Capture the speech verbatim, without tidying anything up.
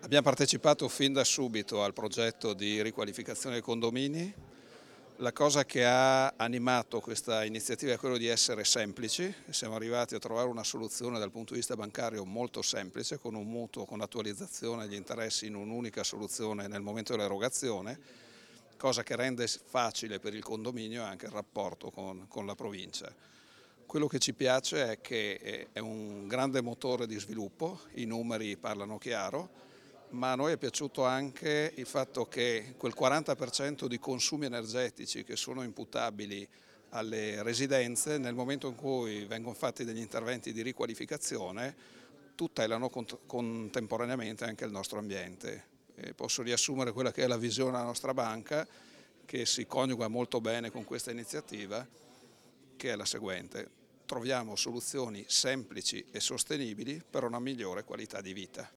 Abbiamo partecipato fin da subito al progetto di riqualificazione dei condomini. La cosa che ha animato questa iniziativa è quello di essere semplici. Siamo arrivati a trovare una soluzione dal punto di vista bancario molto semplice, con un mutuo con attualizzazione degli interessi in un'unica soluzione nel momento dell'erogazione, cosa che rende facile per il condominio anche il rapporto con, con la provincia. Quello che ci piace è che è un grande motore di sviluppo, i numeri parlano chiaro, ma a noi è piaciuto anche il fatto che quel quaranta per cento di consumi energetici che sono imputabili alle residenze, nel momento in cui vengono fatti degli interventi di riqualificazione, tutelano contemporaneamente anche il nostro ambiente. E posso riassumere quella che è la visione della nostra banca, che si coniuga molto bene con questa iniziativa, che è la seguente: troviamo soluzioni semplici e sostenibili per una migliore qualità di vita.